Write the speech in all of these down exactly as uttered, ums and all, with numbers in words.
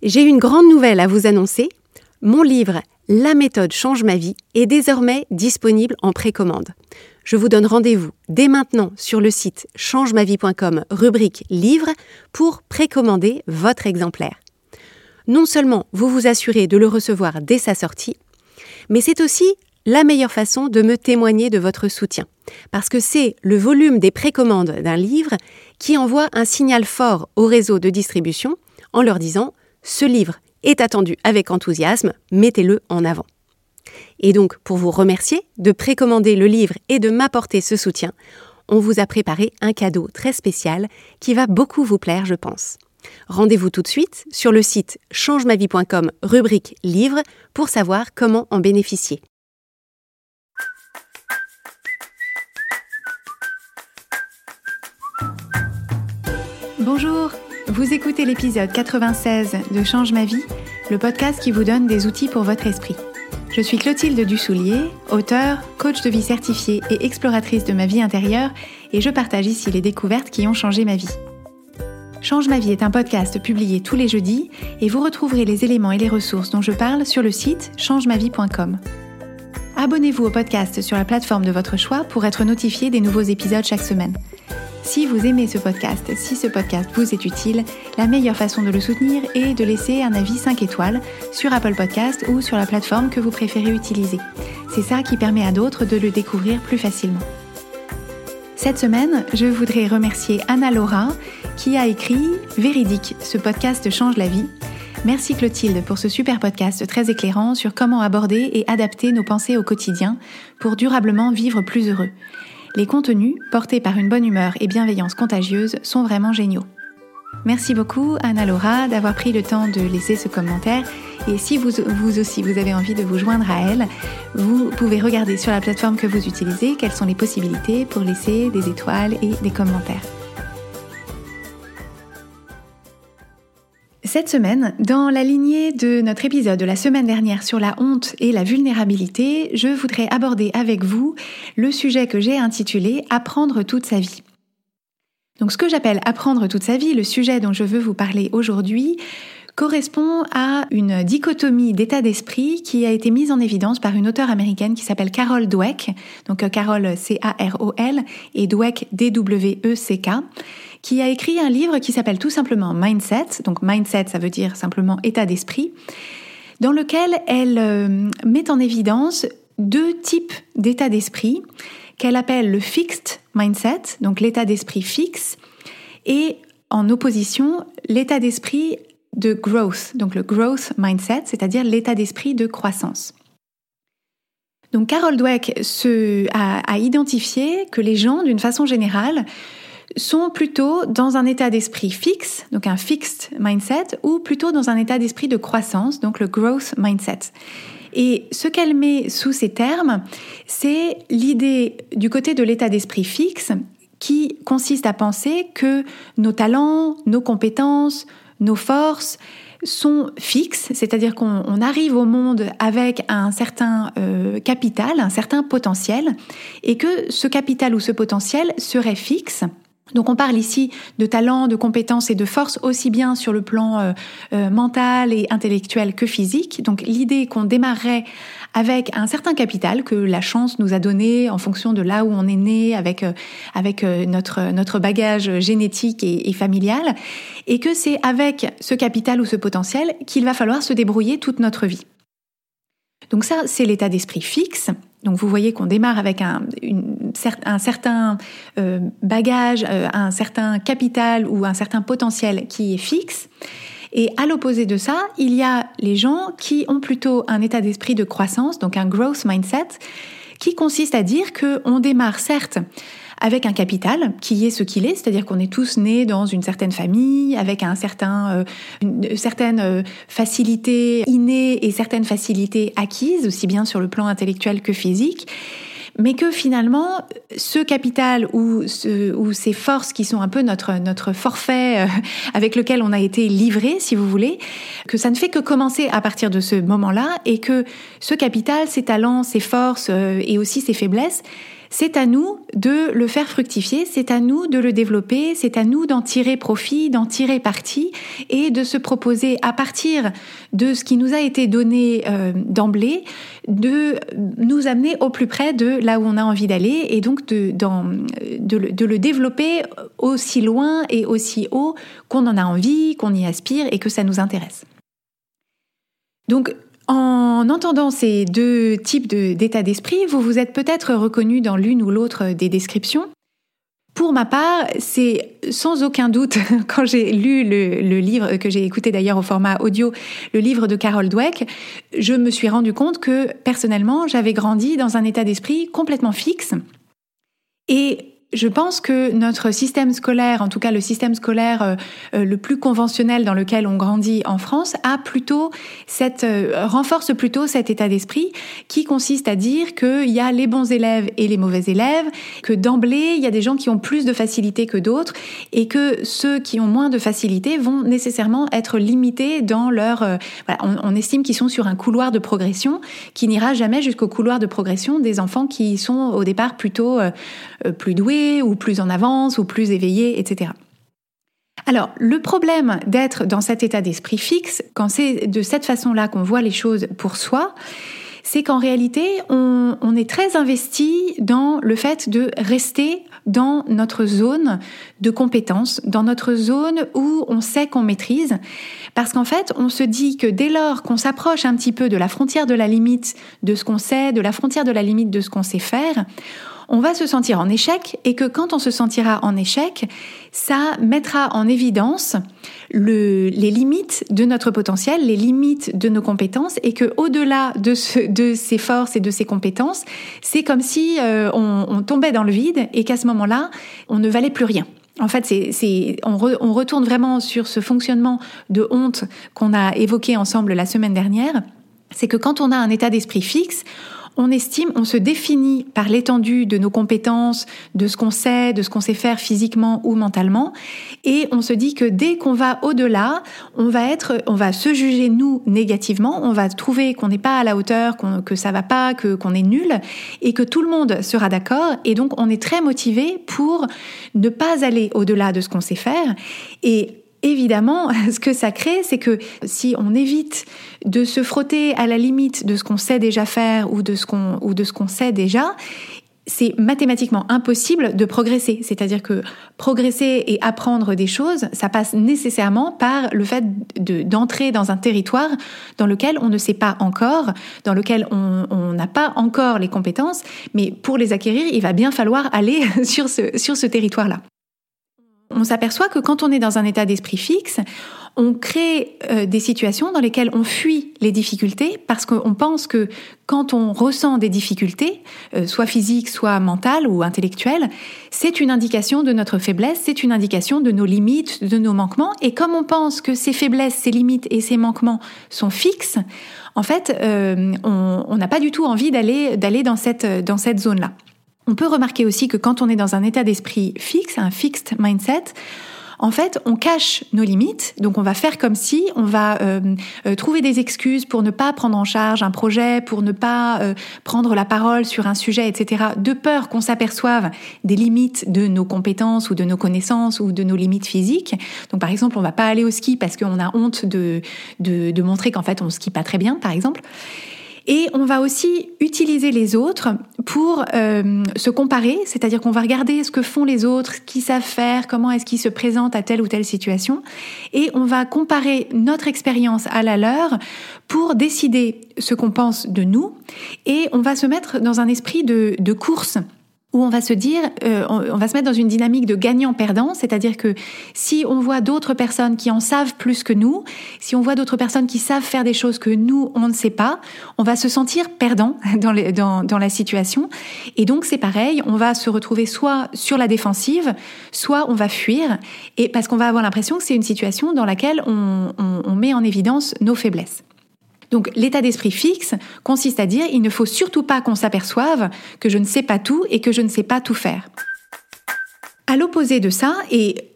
J'ai une grande nouvelle à vous annoncer. Mon livre « La méthode change ma vie » est désormais disponible en précommande. Je vous donne rendez-vous dès maintenant sur le site change ma vie point com, rubrique « Livre » pour précommander votre exemplaire. Non seulement vous vous assurez de le recevoir dès sa sortie, mais c'est aussi la meilleure façon de me témoigner de votre soutien. Parce que c'est le volume des précommandes d'un livre qui envoie un signal fort au réseau de distribution en leur disant « Ce livre est attendu avec enthousiasme, mettez-le en avant ». Et donc, pour vous remercier de précommander le livre et de m'apporter ce soutien, on vous a préparé un cadeau très spécial qui va beaucoup vous plaire, je pense. Rendez-vous tout de suite sur le site change ma vie point com, rubrique « Livre » pour savoir comment en bénéficier. Bonjour, vous écoutez l'épisode quatre-vingt-seize de Change ma vie, le podcast qui vous donne des outils pour votre esprit. Je suis Clotilde Dussoulier, auteure, coach de vie certifiée et exploratrice de ma vie intérieure, et je partage ici les découvertes qui ont changé ma vie. Change ma vie est un podcast publié tous les jeudis et vous retrouverez les éléments et les ressources dont je parle sur le site change ma vie point com. Abonnez-vous au podcast sur la plateforme de votre choix pour être notifié des nouveaux épisodes chaque semaine. Si vous aimez ce podcast, si ce podcast vous est utile, la meilleure façon de le soutenir est de laisser un avis cinq étoiles sur Apple Podcast ou sur la plateforme que vous préférez utiliser. C'est ça qui permet à d'autres de le découvrir plus facilement. Cette semaine, je voudrais remercier Anna Laura qui a écrit « Véridique, ce podcast change la vie ». Merci Clotilde pour ce super podcast très éclairant sur comment aborder et adapter nos pensées au quotidien pour durablement vivre plus heureux. Les contenus, portés par une bonne humeur et bienveillance contagieuse, sont vraiment géniaux. Merci beaucoup Anna Laura d'avoir pris le temps de laisser ce commentaire et si vous, vous aussi vous avez envie de vous joindre à elle, vous pouvez regarder sur la plateforme que vous utilisez quelles sont les possibilités pour laisser des étoiles et des commentaires. Cette semaine, dans la lignée de notre épisode de la semaine dernière sur la honte et la vulnérabilité, je voudrais aborder avec vous le sujet que j'ai intitulé « Apprendre toute sa vie ». Donc ce que j'appelle « Apprendre toute sa vie », le sujet dont je veux vous parler aujourd'hui, correspond à une dichotomie d'état d'esprit qui a été mise en évidence par une auteure américaine qui s'appelle Carol Dweck, donc Carol C A R O L et Dweck D W E C K, qui a écrit un livre qui s'appelle tout simplement Mindset, donc Mindset ça veut dire simplement état d'esprit, dans lequel elle euh, met en évidence deux types d'état d'esprit qu'elle appelle le Fixed Mindset, donc l'état d'esprit fixe, et en opposition l'état d'esprit de growth, donc le growth mindset, c'est-à-dire l'état d'esprit de croissance. Donc Carol Dweck se, a, a identifié que les gens, d'une façon générale, sont plutôt dans un état d'esprit fixe, donc un fixed mindset, ou plutôt dans un état d'esprit de croissance, donc le growth mindset. Et ce qu'elle met sous ces termes, c'est l'idée du côté de l'état d'esprit fixe qui consiste à penser que nos talents, nos compétences, nos forces sont fixes, c'est-à-dire qu'on on arrive au monde avec un certain euh, capital, un certain potentiel, et que ce capital ou ce potentiel serait fixe. Donc on parle ici de talent, de compétences et de force aussi bien sur le plan euh, euh, mental et intellectuel que physique. Donc l'idée qu'on démarrerait avec un certain capital que la chance nous a donné en fonction de là où on est né, avec euh, avec euh, notre notre bagage génétique et, et familial, et que c'est avec ce capital ou ce potentiel qu'il va falloir se débrouiller toute notre vie. Donc ça, c'est l'état d'esprit fixe. Donc vous voyez qu'on démarre avec un, une, un certain euh, bagage, euh, un certain capital ou un certain potentiel qui est fixe. Et à l'opposé de ça, il y a les gens qui ont plutôt un état d'esprit de croissance, donc un growth mindset, qui consiste à dire qu'on démarre certes avec un capital qui est ce qu'il est, c'est-à-dire qu'on est tous nés dans une certaine famille, avec un certain, euh, une certaine euh, facilité innée et certaines facilités acquises, aussi bien sur le plan intellectuel que physique, mais que finalement, ce capital ou, ce, ou ces forces qui sont un peu notre, notre forfait euh, avec lequel on a été livré, si vous voulez, que ça ne fait que commencer à partir de ce moment-là et que ce capital, ses talents, ses forces euh, et aussi ses faiblesses c'est à nous de le faire fructifier, c'est à nous de le développer, c'est à nous d'en tirer profit, d'en tirer parti et de se proposer à partir de ce qui nous a été donné euh, d'emblée, de nous amener au plus près de là où on a envie d'aller et donc de, dans, de, le, de le développer aussi loin et aussi haut qu'on en a envie, qu'on y aspire et que ça nous intéresse. Donc, en entendant ces deux types de, d'état d'esprit, vous vous êtes peut-être reconnu dans l'une ou l'autre des descriptions. Pour ma part, c'est sans aucun doute, quand j'ai lu le, le livre, que j'ai écouté d'ailleurs au format audio, le livre de Carol Dweck, je me suis rendu compte que, personnellement, j'avais grandi dans un état d'esprit complètement fixe. Et je pense que notre système scolaire, en tout cas le système scolaire euh, euh, le plus conventionnel dans lequel on grandit en France, a plutôt cette euh, renforce plutôt cet état d'esprit qui consiste à dire qu'il y a les bons élèves et les mauvais élèves, que d'emblée il y a des gens qui ont plus de facilité que d'autres et que ceux qui ont moins de facilité vont nécessairement être limités dans leur euh, voilà, on, on estime qu'ils sont sur un couloir de progression qui n'ira jamais jusqu'au couloir de progression des enfants qui sont au départ plutôt euh, plus doués ou plus en avance, ou plus éveillé, et cetera. Alors, le problème d'être dans cet état d'esprit fixe, quand c'est de cette façon-là qu'on voit les choses pour soi, c'est qu'en réalité, on, on est très investi dans le fait de rester dans notre zone de compétence, dans notre zone où on sait qu'on maîtrise, parce qu'en fait, on se dit que dès lors qu'on s'approche un petit peu de la frontière de la limite de ce qu'on sait, de la frontière de la limite de ce qu'on sait faire, on va se sentir en échec et que quand on se sentira en échec, ça mettra en évidence le, les limites de notre potentiel, les limites de nos compétences et que au-delà de, ce, de ces forces et de ces compétences, c'est comme si euh, on, on tombait dans le vide et qu'à ce moment-là, on ne valait plus rien. En fait, c'est, c'est, on, re, on retourne vraiment sur ce fonctionnement de honte qu'on a évoqué ensemble la semaine dernière. C'est que quand on a un état d'esprit fixe, on estime, on se définit par l'étendue de nos compétences, de ce qu'on sait, de ce qu'on sait faire physiquement ou mentalement, et on se dit que dès qu'on va au-delà, on va être, on va se juger nous négativement, on va trouver qu'on n'est pas à la hauteur, qu'on, que ça va pas, que qu'on est nul, et que tout le monde sera d'accord, et donc on est très motivé pour ne pas aller au-delà de ce qu'on sait faire, et évidemment, ce que ça crée, c'est que si on évite de se frotter à la limite de ce qu'on sait déjà faire ou de ce qu'on, ou de ce qu'on sait déjà, c'est mathématiquement impossible de progresser. C'est-à-dire que progresser et apprendre des choses, ça passe nécessairement par le fait de, d'entrer dans un territoire dans lequel on ne sait pas encore, dans lequel on, on n'a pas encore les compétences, mais pour les acquérir, il va bien falloir aller sur ce, sur ce territoire-là. On s'aperçoit que quand on est dans un état d'esprit fixe, on crée euh, des situations dans lesquelles on fuit les difficultés parce qu'on pense que quand on ressent des difficultés, euh, soit physiques, soit mentales ou intellectuelles, c'est une indication de notre faiblesse, c'est une indication de nos limites, de nos manquements. Et comme on pense que ces faiblesses, ces limites et ces manquements sont fixes, en fait, euh, on n'a pas du tout envie d'aller, d'aller dans cette, dans cette zone-là. On peut remarquer aussi que quand on est dans un état d'esprit fixe, un fixed mindset, en fait, on cache nos limites. Donc, on va faire comme si on va euh, euh, trouver des excuses pour ne pas prendre en charge un projet, pour ne pas euh, prendre la parole sur un sujet, et cetera, de peur qu'on s'aperçoive des limites de nos compétences ou de nos connaissances ou de nos limites physiques. Donc, par exemple, on va pas aller au ski parce qu'on a honte de, de, de montrer qu'en fait, on skie pas très bien, par exemple. Et on va aussi utiliser les autres pour euh, se comparer, c'est-à-dire qu'on va regarder ce que font les autres, ce qu'ils savent faire, comment est-ce qu'ils se présentent à telle ou telle situation, et on va comparer notre expérience à la leur pour décider ce qu'on pense de nous, et on va se mettre dans un esprit de, de course, où on va se dire, euh, on, on va se mettre dans une dynamique de gagnant-perdant, c'est-à-dire que si on voit d'autres personnes qui en savent plus que nous, si on voit d'autres personnes qui savent faire des choses que nous, on ne sait pas, on va se sentir perdant dans, les, dans, dans la situation. Et donc, c'est pareil, on va se retrouver soit sur la défensive, soit on va fuir, et parce qu'on va avoir l'impression que c'est une situation dans laquelle on, on, on met en évidence nos faiblesses. Donc, l'état d'esprit fixe consiste à dire il ne faut surtout pas qu'on s'aperçoive que je ne sais pas tout et que je ne sais pas tout faire. À l'opposé de ça, et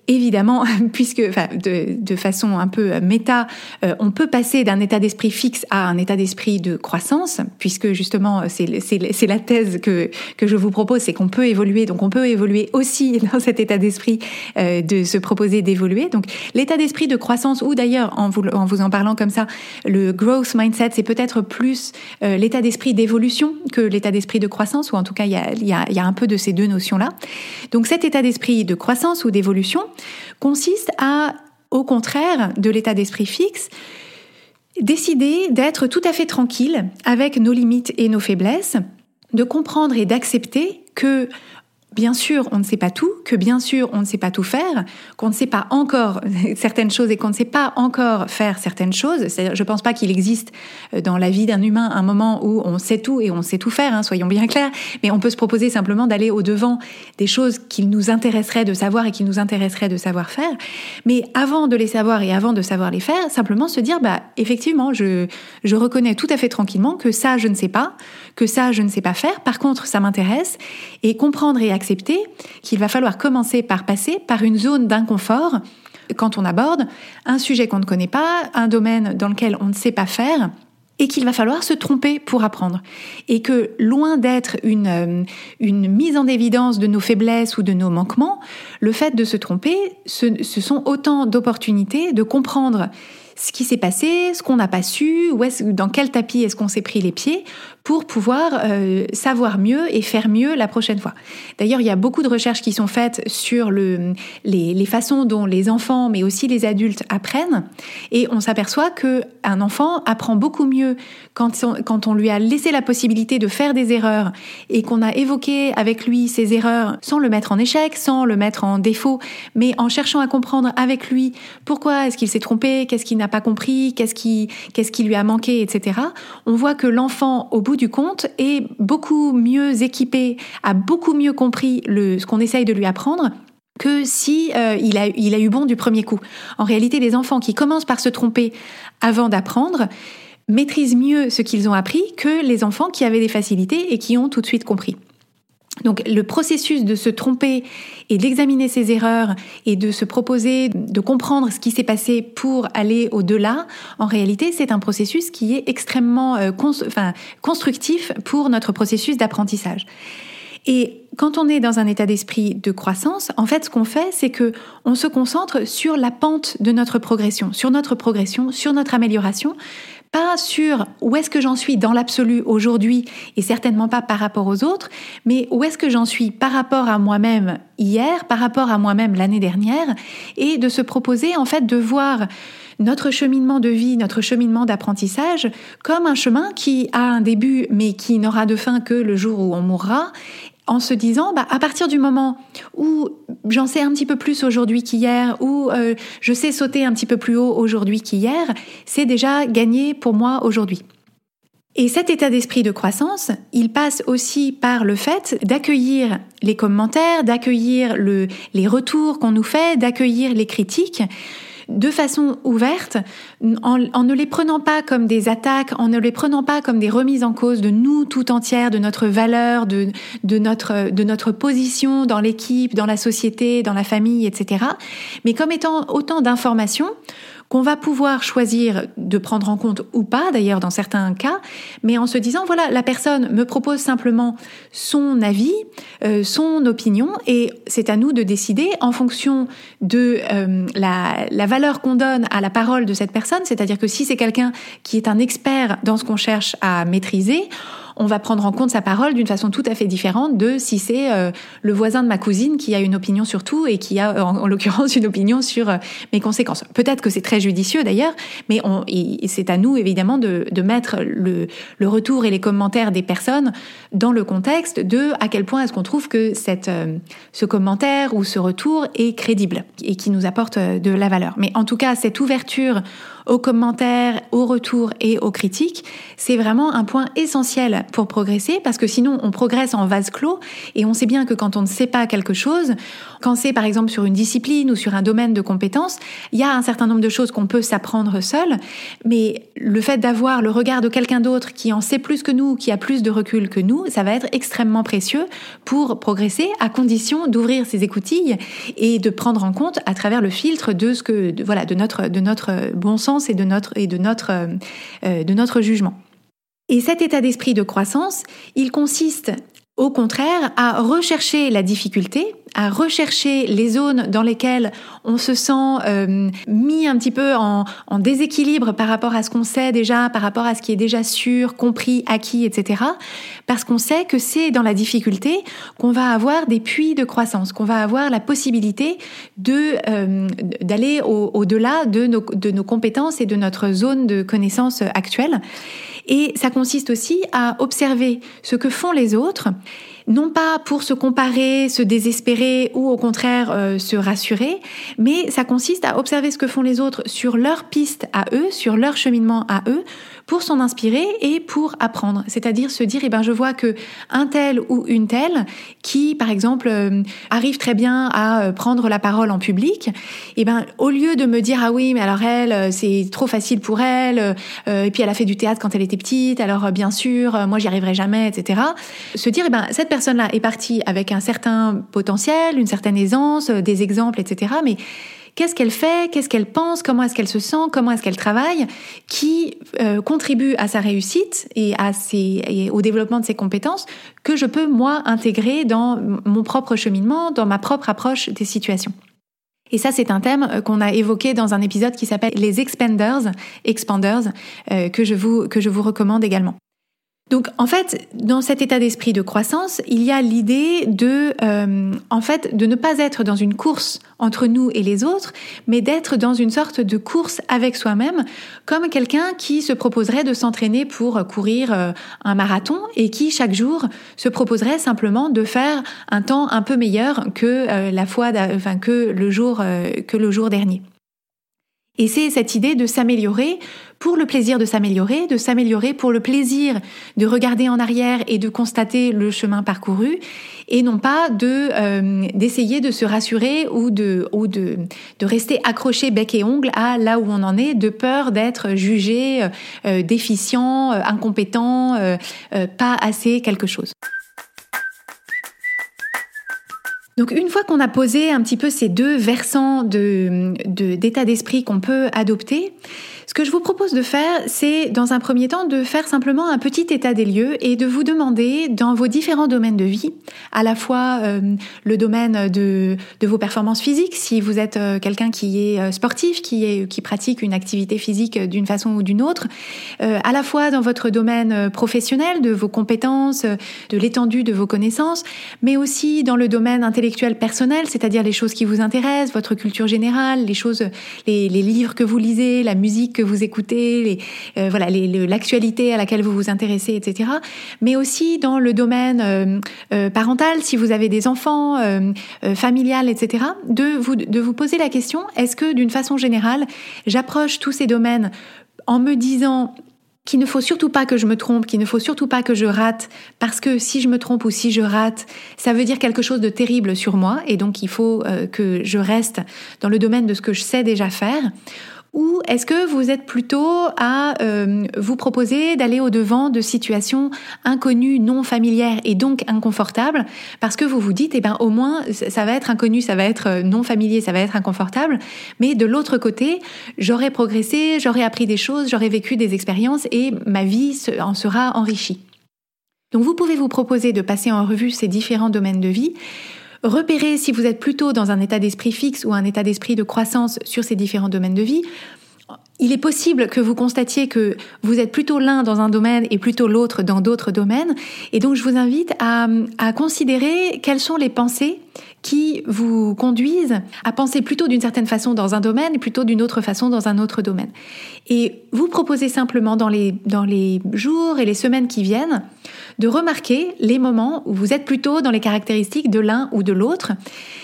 évidemment, puisque, enfin, de, de façon un peu méta, euh, on peut passer d'un état d'esprit fixe à un état d'esprit de croissance, puisque justement, c'est, c'est, c'est la thèse que, que je vous propose, c'est qu'on peut évoluer, donc on peut évoluer aussi dans cet état d'esprit, euh, de se proposer d'évoluer. Donc, l'état d'esprit de croissance, ou d'ailleurs, en vous en, vous en parlant comme ça, le growth mindset, c'est peut-être plus euh, l'état d'esprit d'évolution que l'état d'esprit de croissance, ou en tout cas, il y a, il y a, il y a un peu de ces deux notions-là. Donc, cet état d'esprit de croissance ou d'évolution consiste à, au contraire de l'état d'esprit fixe, décider d'être tout à fait tranquille avec nos limites et nos faiblesses, de comprendre et d'accepter que bien sûr, on ne sait pas tout, que bien sûr, on ne sait pas tout faire, qu'on ne sait pas encore certaines choses et qu'on ne sait pas encore faire certaines choses. C'est-à-dire, je ne pense pas qu'il existe dans la vie d'un humain un moment où on sait tout et on sait tout faire, hein, soyons bien clairs, mais on peut se proposer simplement d'aller au-devant des choses qu'il nous intéresserait de savoir et qui nous intéresserait de savoir faire. Mais avant de les savoir et avant de savoir les faire, simplement se dire, bah, effectivement, je, je reconnais tout à fait tranquillement que ça, je ne sais pas, que ça, je ne sais pas faire. Par contre, ça m'intéresse, et comprendre et accepter qu'il va falloir commencer par passer par une zone d'inconfort quand on aborde un sujet qu'on ne connaît pas, un domaine dans lequel on ne sait pas faire, et qu'il va falloir se tromper pour apprendre. Et que loin d'être une, une mise en évidence de nos faiblesses ou de nos manquements, le fait de se tromper, ce, ce sont autant d'opportunités de comprendre ce qui s'est passé, ce qu'on n'a pas su, où est-ce, dans quel tapis est-ce qu'on s'est pris les pieds, pour pouvoir euh, savoir mieux et faire mieux la prochaine fois. D'ailleurs, il y a beaucoup de recherches qui sont faites sur le, les, les façons dont les enfants, mais aussi les adultes, apprennent, et on s'aperçoit qu'un enfant apprend beaucoup mieux quand on, quand on lui a laissé la possibilité de faire des erreurs, et qu'on a évoqué avec lui ces erreurs sans le mettre en échec, sans le mettre en défaut, mais en cherchant à comprendre avec lui pourquoi est-ce qu'il s'est trompé, qu'est-ce qu'il n'a pas compris, qu'est-ce qui, qu'est-ce qui lui a manqué, et cetera. On voit que l'enfant, au bout du compte, est beaucoup mieux équipé, a beaucoup mieux compris le, ce qu'on essaye de lui apprendre que si euh, il a, il a eu bon du premier coup. En réalité, les enfants qui commencent par se tromper avant d'apprendre maîtrisent mieux ce qu'ils ont appris que les enfants qui avaient des facilités et qui ont tout de suite compris. Donc le processus de se tromper et d'examiner ses erreurs et de se proposer de comprendre ce qui s'est passé pour aller au-delà, en réalité, c'est un processus qui est extrêmement euh, cons- enfin, constructif pour notre processus d'apprentissage. Et quand on est dans un état d'esprit de croissance, en fait, ce qu'on fait, c'est que on se concentre sur la pente de notre progression, sur notre progression, sur notre amélioration, pas sur où est-ce que j'en suis dans l'absolu aujourd'hui et certainement pas par rapport aux autres, mais où est-ce que j'en suis par rapport à moi-même hier, par rapport à moi-même l'année dernière, et de se proposer en fait de voir notre cheminement de vie, notre cheminement d'apprentissage comme un chemin qui a un début mais qui n'aura de fin que le jour où on mourra, en se disant, bah, à partir du moment où j'en sais un petit peu plus aujourd'hui qu'hier, où euh, je sais sauter un petit peu plus haut aujourd'hui qu'hier, c'est déjà gagné pour moi aujourd'hui. Et cet état d'esprit de croissance, il passe aussi par le fait d'accueillir les commentaires, d'accueillir le, les retours qu'on nous fait, d'accueillir les critiques, de façon ouverte, en, en ne les prenant pas comme des attaques, en ne les prenant pas comme des remises en cause de nous tout entière, de notre valeur, de, de, notre, de notre position dans l'équipe, dans la société, dans la famille, et cetera, mais comme étant autant d'informations qu'on va pouvoir choisir de prendre en compte ou pas, d'ailleurs dans certains cas, mais en se disant, voilà, la personne me propose simplement son avis, euh, son opinion, et c'est à nous de décider en fonction de euh, la, la valeur qu'on donne à la parole de cette personne, c'est-à-dire que si c'est quelqu'un qui est un expert dans ce qu'on cherche à maîtriser, on va prendre en compte sa parole d'une façon tout à fait différente de si c'est euh, le voisin de ma cousine qui a une opinion sur tout et qui a, en, en l'occurrence, une opinion sur euh, mes conséquences. Peut-être que c'est très judicieux d'ailleurs, mais on, et c'est à nous évidemment de, de mettre le, le retour et les commentaires des personnes dans le contexte de à quel point est-ce qu'on trouve que cette, euh, ce commentaire ou ce retour est crédible et qui nous apporte de la valeur. Mais en tout cas, cette ouverture aux commentaires, aux retours et aux critiques, c'est vraiment un point essentiel pour progresser, parce que sinon on progresse en vase clos, et on sait bien que quand on ne sait pas quelque chose, quand c'est par exemple sur une discipline ou sur un domaine de compétences, il y a un certain nombre de choses qu'on peut s'apprendre seul, mais le fait d'avoir le regard de quelqu'un d'autre qui en sait plus que nous, qui a plus de recul que nous, ça va être extrêmement précieux pour progresser, à condition d'ouvrir ses écoutilles et de prendre en compte à travers le filtre de ce que, de, voilà, de notre de notre bon sens et de notre et de notre euh, de notre jugement. Et cet état d'esprit de croissance, il consiste au contraire à rechercher la difficulté, à rechercher les zones dans lesquelles on se sent euh, mis un petit peu en, en déséquilibre par rapport à ce qu'on sait déjà, par rapport à ce qui est déjà sûr, compris, acquis, et cetera. Parce qu'on sait que c'est dans la difficulté qu'on va avoir des puits de croissance, qu'on va avoir la possibilité de euh, d'aller au, au-delà de nos, de nos compétences et de notre zone de connaissance actuelle. Et ça consiste aussi à observer ce que font les autres, non pas pour se comparer, se désespérer ou au contraire euh, se rassurer, mais ça consiste à observer ce que font les autres sur leur piste à eux, sur leur cheminement à eux, pour s'en inspirer et pour apprendre. C'est-à-dire se dire, eh ben, je vois que un tel ou une telle qui, par exemple, euh, arrive très bien à euh, prendre la parole en public, eh ben, au lieu de me dire, ah oui, mais alors elle, euh, c'est trop facile pour elle, euh, et puis elle a fait du théâtre quand elle était petite, alors euh, bien sûr, euh, moi j'y arriverai jamais, et cetera. Se dire, eh ben, cette personne-là est partie avec un certain potentiel, une certaine aisance, euh, des exemples, et cetera. Mais qu'est-ce qu'elle fait, qu'est-ce qu'elle pense, comment est-ce qu'elle se sent, comment est-ce qu'elle travaille, qui euh, contribue à sa réussite et, à ses, et au développement de ses compétences, que je peux, moi, intégrer dans mon propre cheminement, dans ma propre approche des situations. Et ça, c'est un thème qu'on a évoqué dans un épisode qui s'appelle les Expanders, Expanders, euh, que je vous, que je vous recommande également. Donc, en fait, dans cet état d'esprit de croissance, il y a l'idée de, euh, en fait, de ne pas être dans une course entre nous et les autres, mais d'être dans une sorte de course avec soi-même, comme quelqu'un qui se proposerait de s'entraîner pour courir euh, un marathon et qui, chaque jour, se proposerait simplement de faire un temps un peu meilleur que euh, la fois, enfin, que le jour, euh, que le jour dernier. Et c'est cette idée de s'améliorer pour le plaisir de s'améliorer, de s'améliorer pour le plaisir de regarder en arrière et de constater le chemin parcouru, et non pas de euh, d'essayer de se rassurer ou de ou de de rester accroché bec et ongle à là où on en est, de peur d'être jugé euh, déficient, euh, incompétent, euh, euh, pas assez quelque chose. Donc une fois qu'on a posé un petit peu ces deux versants de, de, d'état d'esprit qu'on peut adopter, ce que je vous propose de faire, c'est dans un premier temps de faire simplement un petit état des lieux et de vous demander dans vos différents domaines de vie, à la fois euh, le domaine de, de vos performances physiques, si vous êtes euh, quelqu'un qui est sportif, qui, est, qui pratique une activité physique d'une façon ou d'une autre, euh, à la fois dans votre domaine professionnel, de vos compétences, de l'étendue de vos connaissances, mais aussi dans le domaine intellectuel personnel, c'est-à-dire les choses qui vous intéressent, votre culture générale, les choses, les, les livres que vous lisez, la musique que vous écoutez, les, euh, voilà, les, le, l'actualité à laquelle vous vous intéressez, et cetera. Mais aussi dans le domaine euh, euh, parental, si vous avez des enfants, euh, euh, familial, et cetera. De vous, de vous poser la question, est-ce que d'une façon générale, j'approche tous ces domaines en me disant qu'il ne faut surtout pas que je me trompe, qu'il ne faut surtout pas que je rate, parce que si je me trompe ou si je rate, ça veut dire quelque chose de terrible sur moi, et donc il faut euh, que je reste dans le domaine de ce que je sais déjà faire. Ou est-ce que vous êtes plutôt à euh, vous proposer d'aller au-devant de situations inconnues, non familières et donc inconfortables, parce que vous vous dites, eh ben, au moins, ça va être inconnu, ça va être non familier, ça va être inconfortable, mais de l'autre côté, j'aurais progressé, j'aurais appris des choses, j'aurais vécu des expériences et ma vie en sera enrichie. Donc vous pouvez vous proposer de passer en revue ces différents domaines de vie, repérez si vous êtes plutôt dans un état d'esprit fixe ou un état d'esprit de croissance sur ces différents domaines de vie. Il est possible que vous constatiez que vous êtes plutôt l'un dans un domaine et plutôt l'autre dans d'autres domaines. Et donc, je vous invite à, à considérer quelles sont les pensées qui vous conduisent à penser plutôt d'une certaine façon dans un domaine et plutôt d'une autre façon dans un autre domaine. Et vous proposez simplement dans les, dans les jours et les semaines qui viennent de remarquer les moments où vous êtes plutôt dans les caractéristiques de l'un ou de l'autre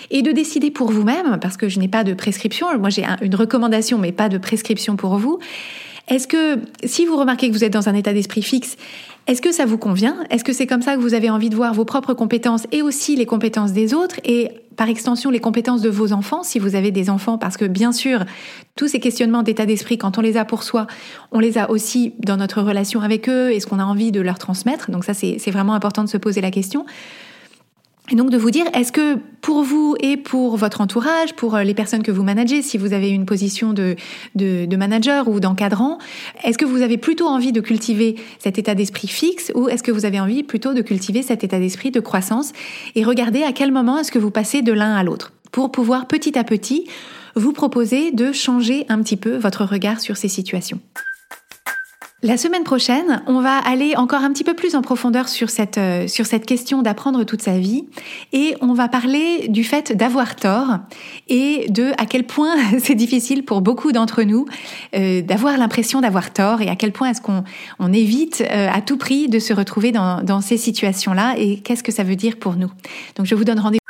et de décider pour vous-même, parce que je n'ai pas de prescription, moi j'ai un, une recommandation mais pas de prescription pour vous. Est-ce que, si vous remarquez que vous êtes dans un état d'esprit fixe, est-ce que ça vous convient? Est-ce que c'est comme ça que vous avez envie de voir vos propres compétences et aussi les compétences des autres et par extension les compétences de vos enfants, si vous avez des enfants? Parce que bien sûr, tous ces questionnements d'état d'esprit, quand on les a pour soi, on les a aussi dans notre relation avec eux et ce qu'on a envie de leur transmettre. Donc ça, c'est, c'est vraiment important de se poser la question. Et donc de vous dire, est-ce que pour vous et pour votre entourage, pour les personnes que vous managez, si vous avez une position de, de, de manager ou d'encadrant, est-ce que vous avez plutôt envie de cultiver cet état d'esprit fixe ou est-ce que vous avez envie plutôt de cultiver cet état d'esprit de croissance? Et regardez à quel moment est-ce que vous passez de l'un à l'autre pour pouvoir petit à petit vous proposer de changer un petit peu votre regard sur ces situations. La semaine prochaine, on va aller encore un petit peu plus en profondeur sur cette, euh, sur cette question d'apprendre toute sa vie et on va parler du fait d'avoir tort et de à quel point c'est difficile pour beaucoup d'entre nous euh, d'avoir l'impression d'avoir tort et à quel point est-ce qu'on on évite euh, à tout prix de se retrouver dans, dans ces situations-là et qu'est-ce que ça veut dire pour nous. Donc je vous donne rendez-vous.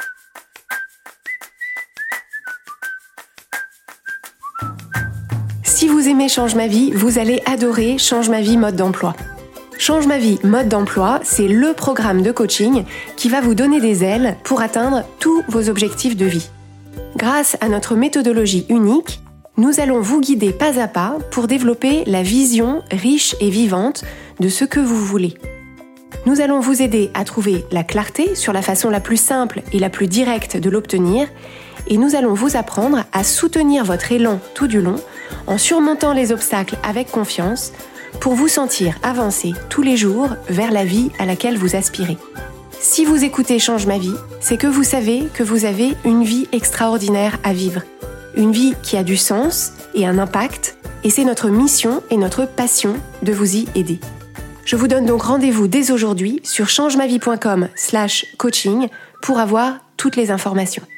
Si vous aimez Change ma vie, vous allez adorer Change ma vie mode d'emploi. Change ma vie mode d'emploi, c'est le programme de coaching qui va vous donner des ailes pour atteindre tous vos objectifs de vie. Grâce à notre méthodologie unique, nous allons vous guider pas à pas pour développer la vision riche et vivante de ce que vous voulez. Nous allons vous aider à trouver la clarté sur la façon la plus simple et la plus directe de l'obtenir et nous allons vous apprendre à soutenir votre élan tout du long en surmontant les obstacles avec confiance pour vous sentir avancer tous les jours vers la vie à laquelle vous aspirez. Si vous écoutez Change ma vie, c'est que vous savez que vous avez une vie extraordinaire à vivre. Une vie qui a du sens et un impact, et c'est notre mission et notre passion de vous y aider. Je vous donne donc rendez-vous dès aujourd'hui sur changemavie point com slash coaching pour avoir toutes les informations.